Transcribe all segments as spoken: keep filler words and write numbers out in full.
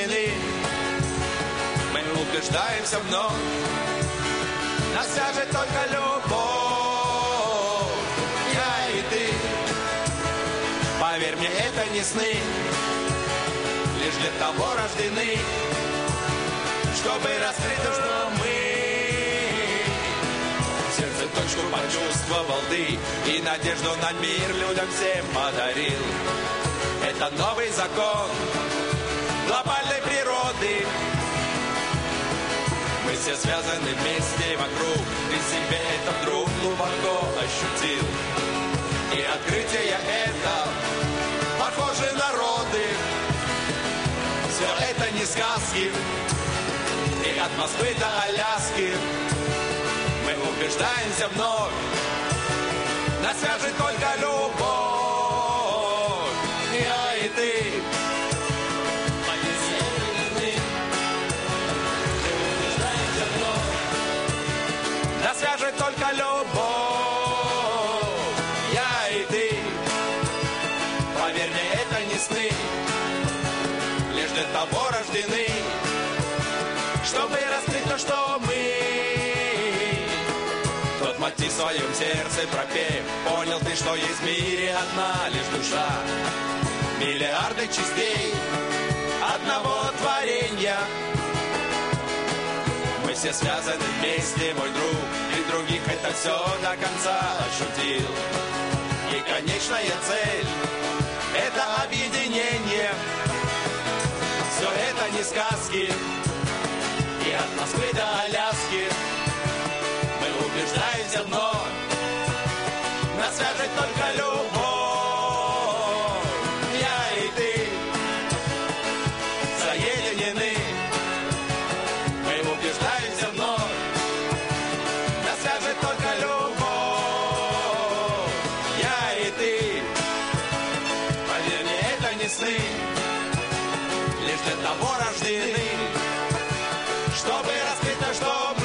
соединены. Мы убеждаемся вновь, нас свяжет только любовь. Я и ты, поверь мне, это не сны, лишь для того рождены, чтобы раскрыть то, что мы. В сердце точку почувствовал ты, и надежду на мир людям всем подарил. Это новый закон глобальной природы. Мы все связаны вместе вокруг, ты себе это вдруг глубоко ощутил. И открытие это похожи народы. Все это не сказки, и от Москвы до Аляски мы убеждаемся вновь, нас свяжет только любовь. Я и ты, соединены, мы убеждаемся вновь, нас свяжет только любовь. Я и ты, поверь мне, это не сны, лишь для того рождены, чтобы раскрыть то, что мы. Тот мотив в своем сердце пропев, понял ты, что есть в мире одна лишь душа. Миллиарды частей одного творения. Мы все связаны вместе, мой друг, и других это все до конца ощутил. И конечная цель — это объединение. Все это не сказки, и от Москвы до Аляски мы убеждаемся вновь, нас свяжет только любовь. Я и ты соединены, мы убеждаемся вновь, нас свяжет только любовь. Я и ты, поверь мне, это не сны, лишь для того рождены, чтобы раскрыть то, что мы.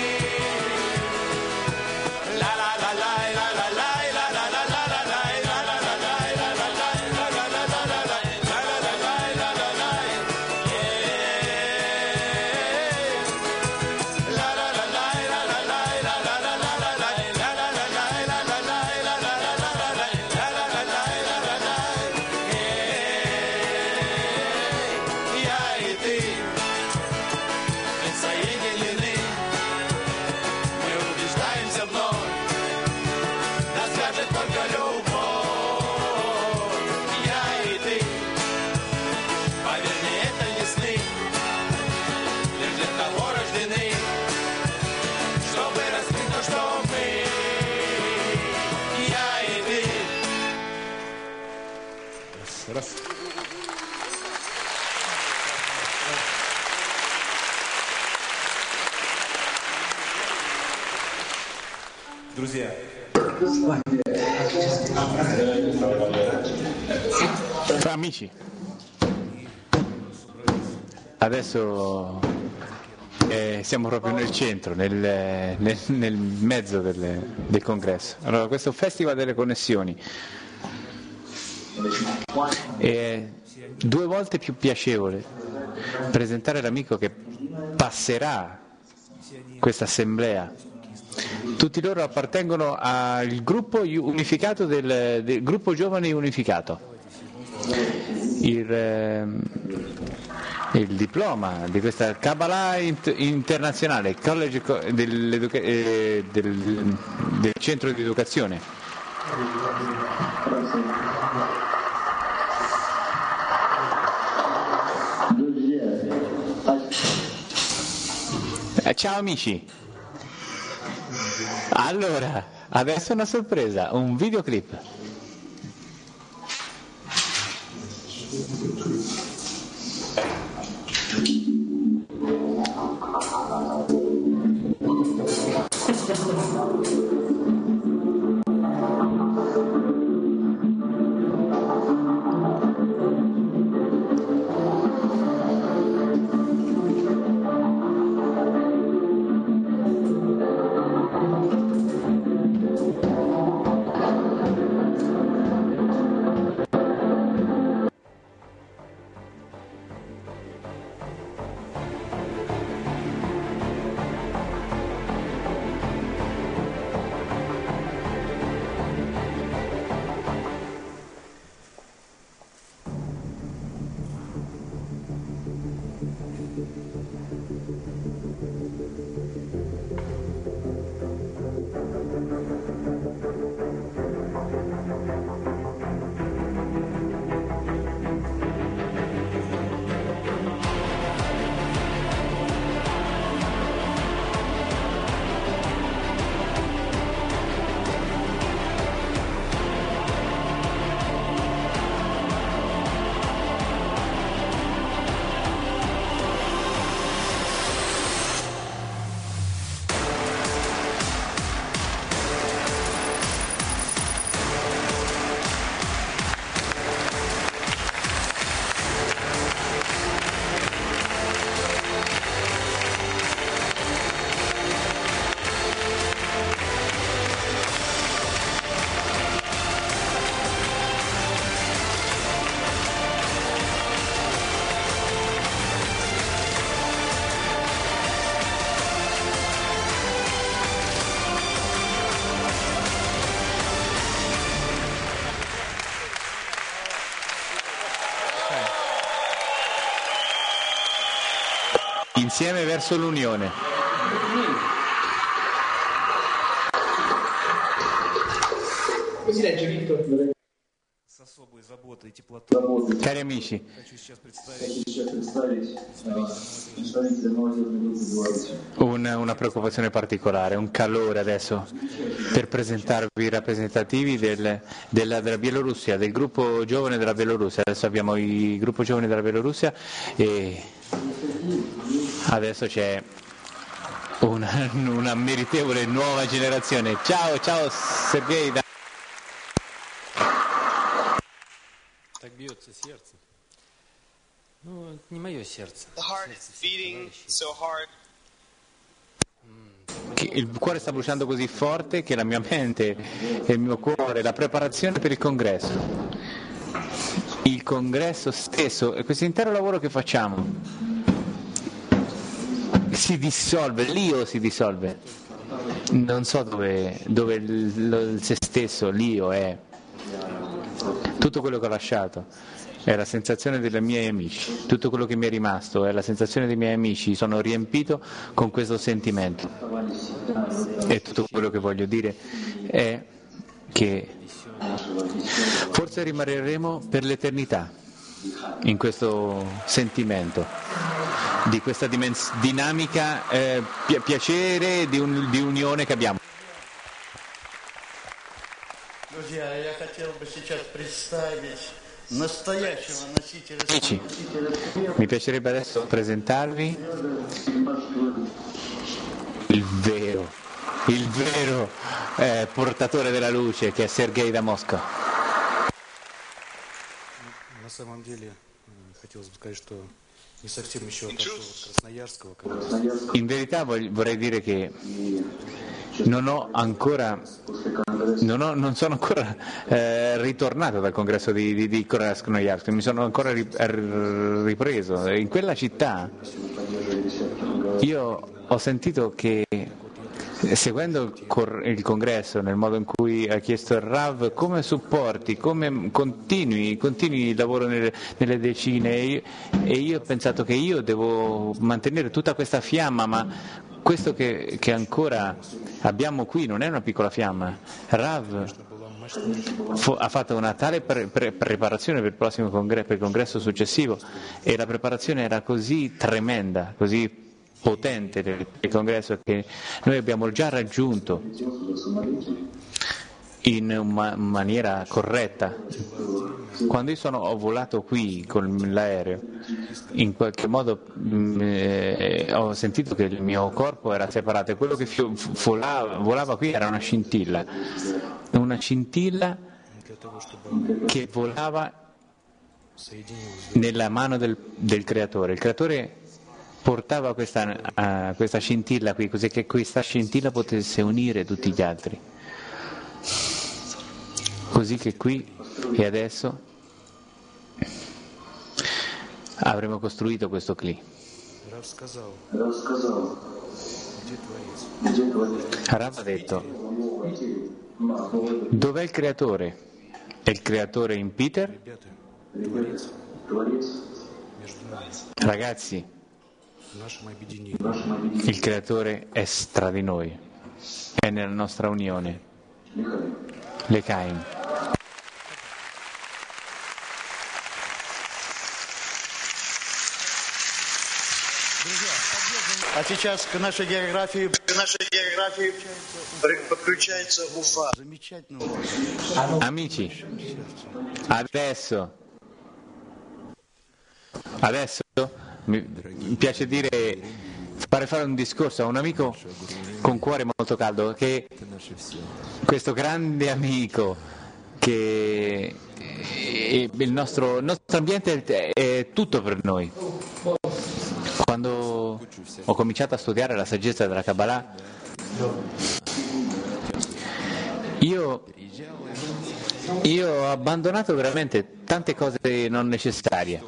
Раз. Друзья. Amici, adesso eh, siamo proprio nel centro, nel, nel, nel mezzo del, del congresso. Allora, questo Festival delle Connessioni è due volte più piacevole presentare l'amico che passerà questa assemblea. Tutti loro appartengono al gruppo unificato del, del gruppo Giovani Unificato. Il, eh, il diploma di questa Kabbalah internazionale, College del, eh, del, del centro di educazione. Eh, ciao amici. Allora, adesso una sorpresa, un videoclip. insieme verso l'unione. Così legge Vittor. Cari amici, una, una preoccupazione particolare, un calore adesso per presentarvi i rappresentativi del, della, della Bielorussia, del gruppo giovane della Bielorussia. Adesso abbiamo il gruppo giovane della Bielorussia e adesso c'è una, una meritevole nuova generazione. Ciao, ciao Sergei. Так бьется сердце. Ну, не мое сердце. The heart is beating so hard. Il cuore sta bruciando così forte che la mia mente e il mio cuore, la preparazione per il congresso, il congresso stesso e questo intero lavoro che facciamo si dissolve, l'io si dissolve. Non so dove, dove il, il se stesso, l'io è. Tutto quello che ho lasciato è la sensazione dei miei amici, tutto quello che mi è rimasto è la sensazione dei miei amici, sono riempito con questo sentimento e tutto quello che voglio dire è che forse rimarremo per l'eternità in questo sentimento di questa dimens- dinamica eh, pi- piacere di, un- di unione che abbiamo. Друзья, я хотел бы сейчас представить настоящего носителя. Amici, mi piacerebbe adesso presentarvi il vero, il vero eh, portatore della luce che è Sergei da Mosca. На самом деле, м, хотелось бы сказать, что не совсем еще отошел от Красноярского. Когда... In verità voglio- vorrei dire che non ho ancora, non, ho, non sono ancora eh, ritornato dal congresso di, di, di Krasnoyarsk, mi sono ancora ri- ripreso. In quella città io ho sentito che, seguendo il, cor- il congresso nel modo in cui ha chiesto il Rav, come supporti, come continui, continui il lavoro nelle, nelle decine e io, e io ho pensato che io devo mantenere tutta questa fiamma, ma questo che, che ancora abbiamo qui non è una piccola fiamma. Rav fu- ha fatto una tale pre- pre- preparazione per il prossimo congresso, per il congresso successivo e la preparazione era così tremenda, così potente del, del congresso che noi abbiamo già raggiunto in una maniera corretta. Quando io sono, ho volato qui con l'aereo, in qualche modo mh, eh, ho sentito che il mio corpo era separato e quello che fio- volava, volava qui era una scintilla, una scintilla che volava nella mano del, del creatore. Il creatore portava questa, uh, questa scintilla qui, così che questa scintilla potesse unire tutti gli altri. Così che qui e adesso avremo costruito questo cli. Рав сказал, Rav ha detto, dov'è il creatore? È il creatore in Peter? ребята, Творец между нами, Ragazzi, в нашем объединении. il creatore è tra di noi, è nella nostra unione. L'Ekaim. А сейчас к нашей географии К нашей географии при- подключается Уфа. замечательно. у вас. Amici, adesso, adesso mi mi piace dire, fare fare un discorso a un amico con cuore molto caldo, che questo grande amico, che è il nostro, il nostro ambiente è, è tutto per noi. Quando ho cominciato a studiare la saggezza della Kabbalah, io, io ho abbandonato veramente tante cose non necessarie.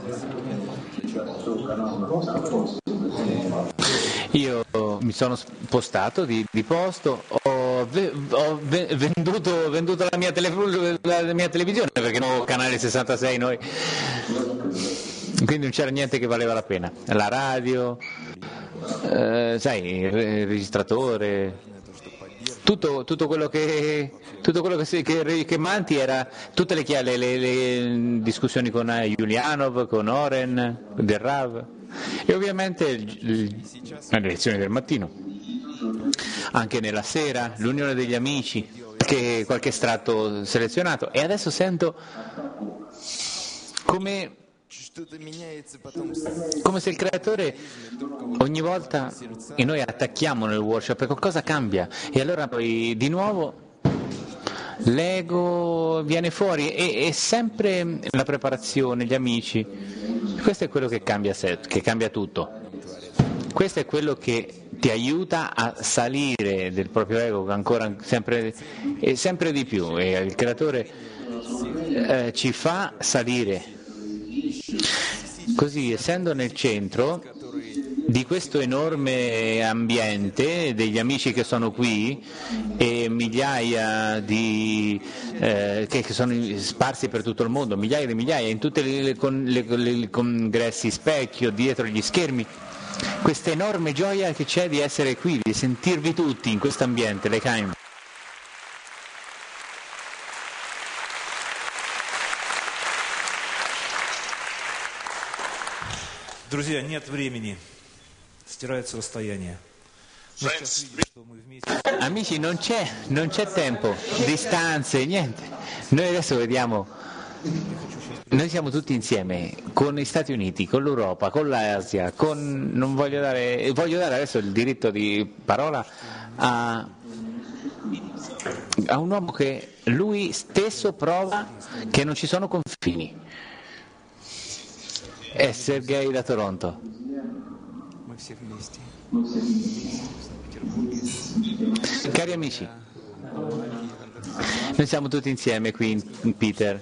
Io mi sono spostato di, di posto, ho, ve- ho ve- venduto, venduto la, mia tele- la mia televisione perché non ho canale sessantasei noi. quindi non c'era niente che valeva la pena. La radio, eh, sai, il registratore, tutto, tutto quello che tutto quello che, si, che, che manti era tutte le, le, le, le discussioni con Julianov, con Oren, del Rav, e ovviamente il, il, le lezioni del mattino, anche nella sera, l'unione degli amici, che qualche estratto selezionato. E adesso sento come come se il creatore ogni volta, e noi attacchiamo nel worship, e qualcosa cambia, e allora poi di nuovo l'ego viene fuori, e, e sempre la preparazione, gli amici, questo è quello che cambia set, che cambia tutto. Questo è quello che ti aiuta a salire del proprio ego ancora sempre, e sempre di più, e il creatore eh, ci fa salire. Così, essendo nel centro di questo enorme ambiente degli amici che sono qui, e migliaia di eh, che, che sono sparsi per tutto il mondo, migliaia di migliaia, in tutti i congressi specchio, dietro gli schermi, questa enorme gioia che c'è di essere qui, di sentirvi tutti in questo ambiente, le Chaim. Друзья, нет времени, стирается расстояние. Amici, non c'è, non c'è tempo, distanze, niente. Noi adesso vediamo, noi siamo tutti insieme con gli Stati Uniti, con l'Europa, con l'Asia, con, non voglio dare, voglio dare adesso il diritto di parola a, a un uomo che lui stesso prova che non ci sono confini. È Sergei da Toronto. Cari amici, noi siamo tutti insieme qui in Peter,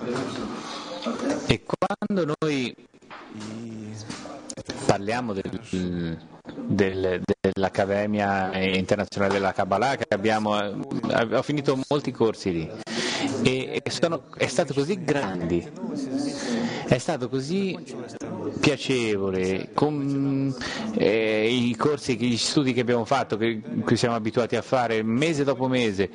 e quando noi parliamo del, del, dell'Accademia Internazionale della Kabbalah, che abbiamo, ho finito molti corsi lì, e sono, è stato così grandi, è stato così piacevole, con eh, i corsi, gli studi che abbiamo fatto, che, che siamo abituati a fare mese dopo mese,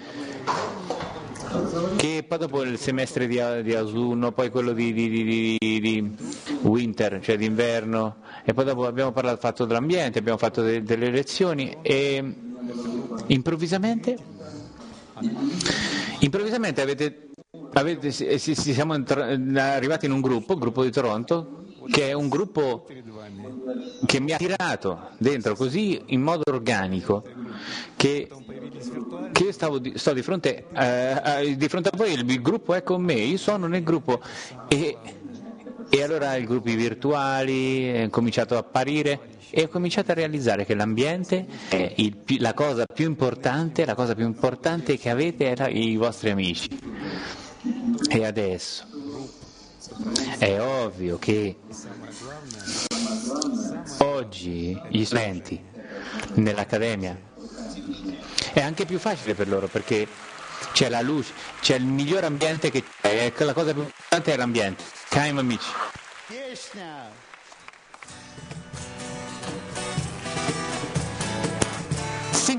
che poi dopo il semestre di, di autunno, poi quello di, di, di, di, di winter, cioè d'inverno, e poi dopo abbiamo parlato, fatto dell'ambiente, abbiamo fatto de, delle lezioni, e improvvisamente improvvisamente avete Avete, si, si, siamo arrivati in un gruppo, il gruppo di Toronto, che è un gruppo che mi ha tirato dentro così in modo organico, che, che io stavo di, sto di fronte, eh, di fronte a voi, il, il gruppo è con me, io sono nel gruppo, e, e allora i gruppi virtuali è cominciato a apparire, e ho cominciato a realizzare che l'ambiente è il, la cosa più importante, la cosa più importante che avete era i vostri amici. E adesso è ovvio che oggi gli studenti nell'Accademia è anche più facile per loro, perché c'è la luce, c'è il miglior ambiente che c'è, la cosa più importante è l'ambiente. Chaim, amici. Sì.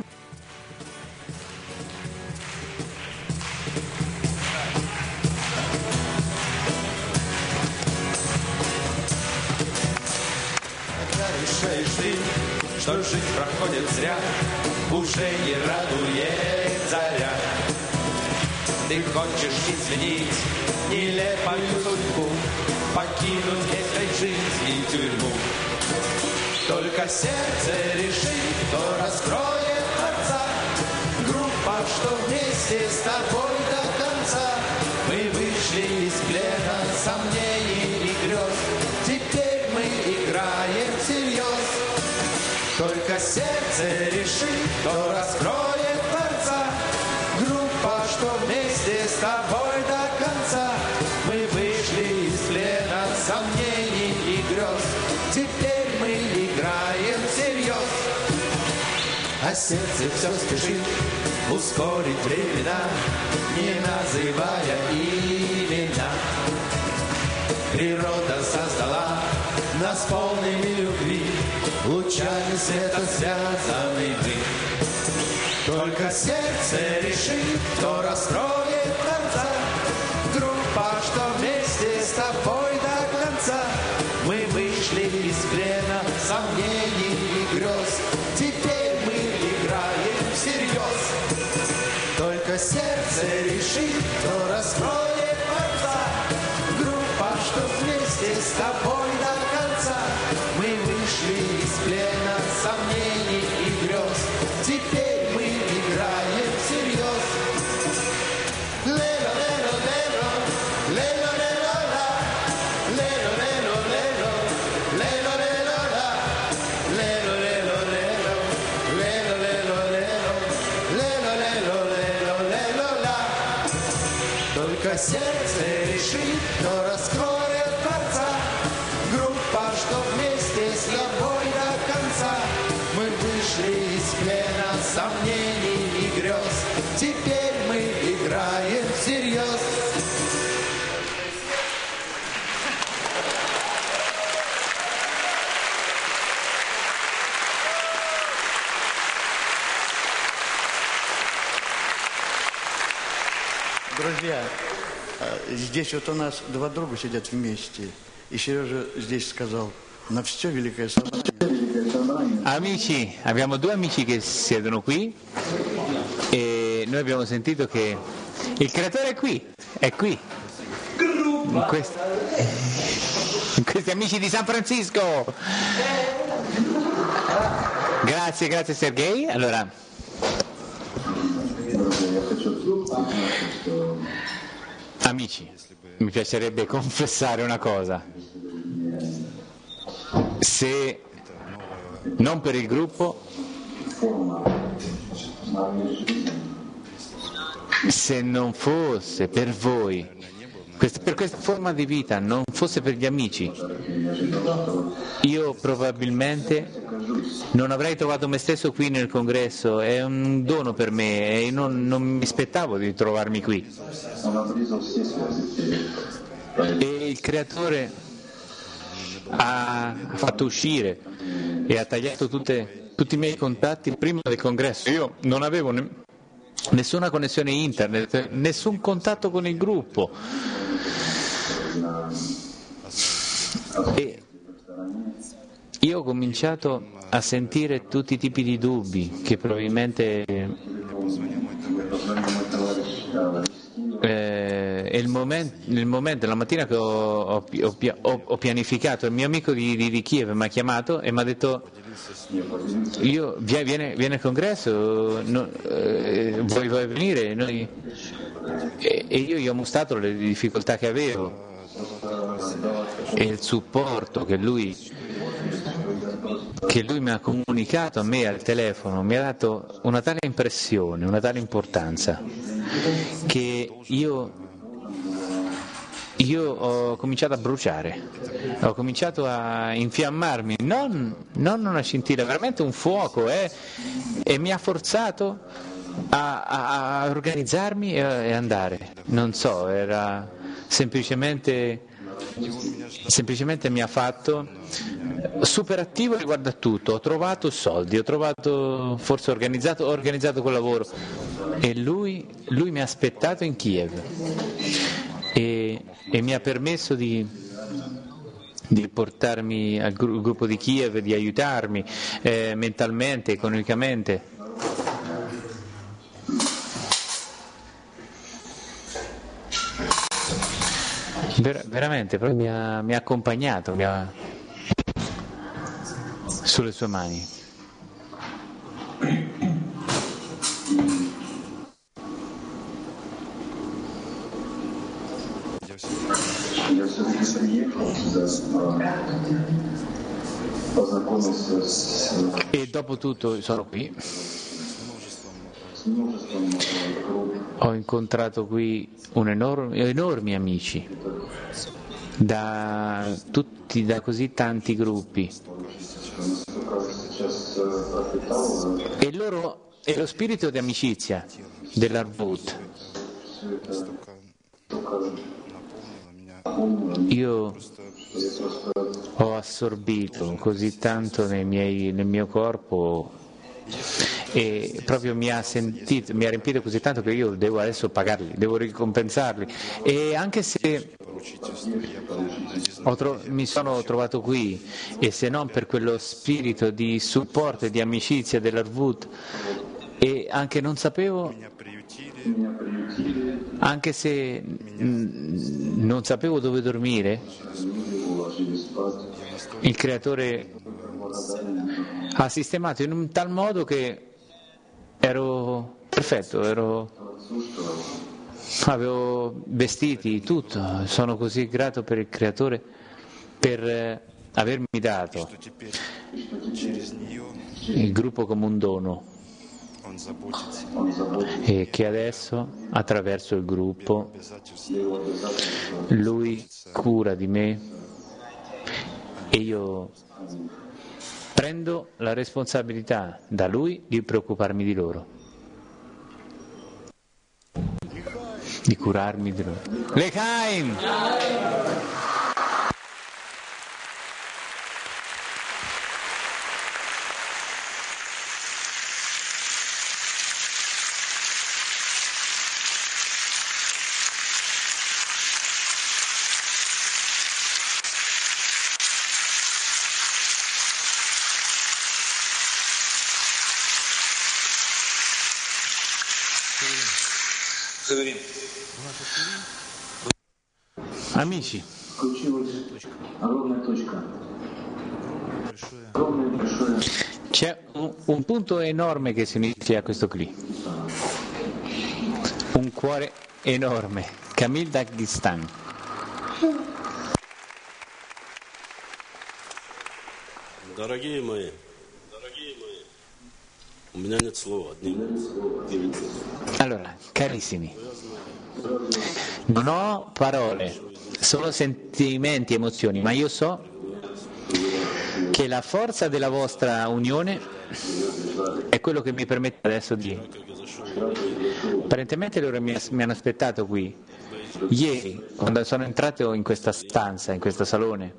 Решаешь ты, что жизнь проходит зря, уже не радует заря. Ты хочешь изменить нелепую судьбу, покинуть этой жизни тюрьму. Только сердце решит, кто раскроет Творца. Группа, что вместе с тобой до конца. Мы вышли из плена сомнений и грез. Теперь мы играем всерьез. Только сердце решит, кто раскроет Творца. Группа, что вместе с тобой до конца. Мы вышли из плена сомнений и грез. Теперь мы играем всерьез. А сердце все спешит ускорить времена, не называя имена. Природа создала нас полными любви, лучами света связаны мы. Только сердце решит, кто раскроет конца. Группа, что вместе с тобой до конца. Мы вышли из плена сомнений и грез. Теперь мы играем всерьез. Только сердце решит, кто раскроет конца. Группа, что вместе с тобой до конца. Мы вышли из плена сомнений и грез. Теперь мы играем всерьез. Лело-лело-лело, лело-лело-ла, лело-лело-лело, лело-лело-ла, лело-лело-лело, лело-лело-лело, лело-лело-лело-лело-ла. Только сердце решит, кто раскроет конца. Группа, что вместе с тобой до конца. Мы вышли из плена сомнений и грез. Теперь мы играем всерьез. Друзья, э, здесь вот у нас два друга сидят вместе. И Сережа здесь сказал, на все великое собрание. Amici, abbiamo due amici che siedono qui e noi abbiamo sentito che il creatore è qui, è qui. In questi, in questi amici di San Francisco. Grazie, grazie Sergei. Allora, amici, mi piacerebbe confessare una cosa. Se non per il gruppo, se non fosse per voi, per questa forma di vita, non fosse per gli amici, io probabilmente non avrei trovato me stesso qui nel congresso. È un dono per me e non, non mi aspettavo di trovarmi qui. E il creatore ha fatto uscire e ha tagliato tutte, tutti i miei contatti prima del congresso. Io non avevo ne, nessuna connessione internet, nessun contatto con il gruppo. E io ho cominciato a sentire tutti i tipi di dubbi che probabilmente eh, è il momento, il momento, la mattina che ho, ho, ho, ho pianificato, il mio amico di, di, di Kiev mi ha chiamato e mi ha detto io, viene, viene al congresso, no, eh, vuoi, vuoi venire? Noi, e, e io gli ho mostrato le difficoltà che avevo e il supporto che lui che lui mi ha comunicato a me al telefono mi ha dato una tale impressione, una tale importanza che io io ho cominciato a bruciare, ho cominciato a infiammarmi, non, non una scintilla, veramente un fuoco, eh, e mi ha forzato a, a, a organizzarmi e, e andare. Non so, era semplicemente semplicemente mi ha fatto super attivo riguardo a tutto. Ho trovato soldi, ho trovato, forse ho organizzato, ho organizzato quel lavoro e lui, lui mi ha aspettato in Kiev e, e mi ha permesso di, di portarmi al gru- gruppo di Kiev, di aiutarmi eh, mentalmente, economicamente. Ver- veramente, proprio mi ha, mi ha accompagnato, mi ha sulle sue mani. E dopo tutto sono qui. Ho incontrato qui un enorme, enormi amici da tutti, da così tanti gruppi e loro è lo spirito di amicizia dell'Arvut. Io ho assorbito così tanto nei miei, nel mio corpo e proprio mi ha sentito, mi ha riempito così tanto che io devo adesso pagarli, devo ricompensarli. E anche se ho tro- mi sono trovato qui, e se non per quello spirito di supporto e di amicizia dell'Arvut, e anche non sapevo, anche se mh, non sapevo dove dormire, il Creatore ha sistemato in un tal modo che ero perfetto, ero, avevo vestiti, tutto. Sono così grato per il Creatore per eh, avermi dato il gruppo come un dono, e che adesso attraverso il gruppo Lui cura di me e io prendo la responsabilità da Lui di preoccuparmi di loro, di curarmi di loro. L'Echaim! Amici, c'è un, un punto enorme che si unisce a questo cli, un cuore enorme, Kamil Dagestan. Дорогие мои, у меня нет слова, одни. Allora, carissimi, non ho parole, solo sentimenti, emozioni, ma io so che la forza della vostra unione è quello che mi permette adesso di... Apparentemente loro mi, mi hanno aspettato qui. Ieri, quando sono entrato in questa stanza, in questo salone,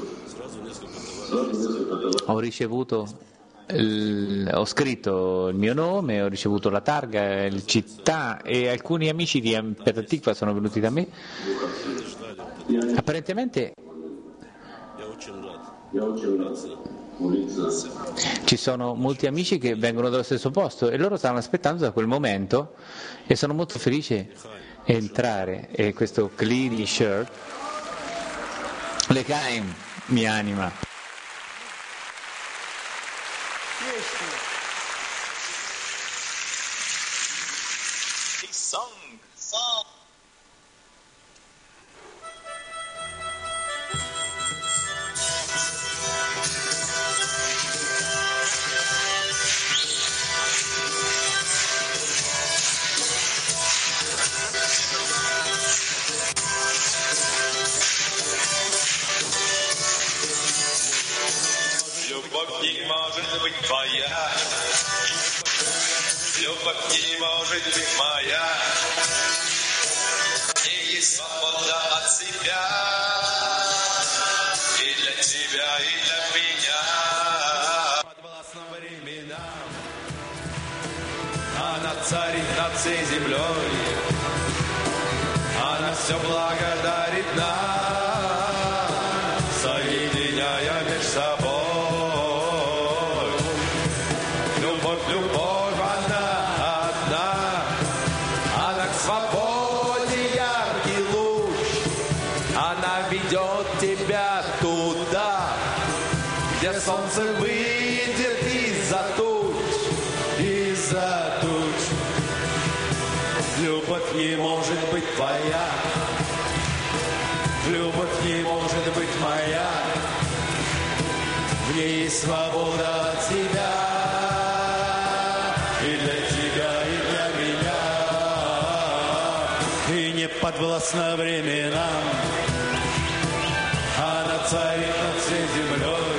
ho ricevuto... Il, ho scritto il mio nome, ho ricevuto la targa, il città, e alcuni amici di Petah Tikva sono venuti da me. Apparentemente ci sono molti amici che vengono dallo stesso posto e loro stanno aspettando da quel momento, e sono molto felice di entrare. E questo clean shirt, L'Echaim, mia anima. Подвластна временам, она царит над всей землей,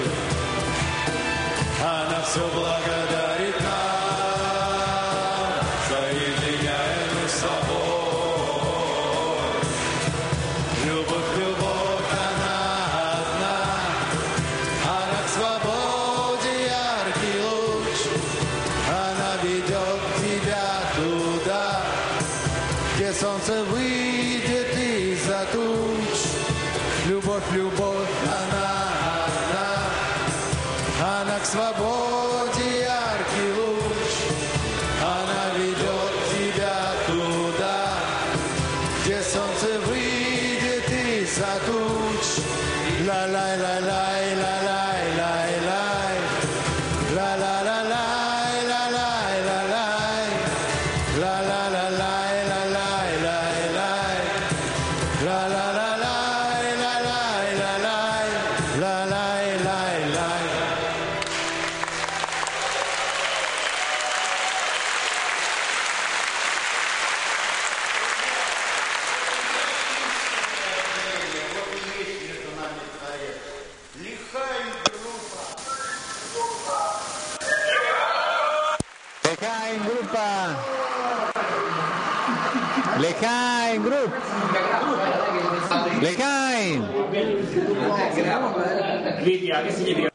она все благодарит нам, соединяя мы с собой. Любовь, любовь, она она к свободе яркий луч, она ведет тебя туда, где солнце выйдет из-за туч. Ла-лай-лай-лай, ла-лай-лай-лай, ла-ла-ла-лай, ла-лай-лай-лай, ла-ла-ла-лай, ла-лай-лай-лай, ла-ла-ла-лай, ла-лай-лай-лай, ла-лай-лай-лай. Lechaim gruppa! Lechaim grupp! Lechaim!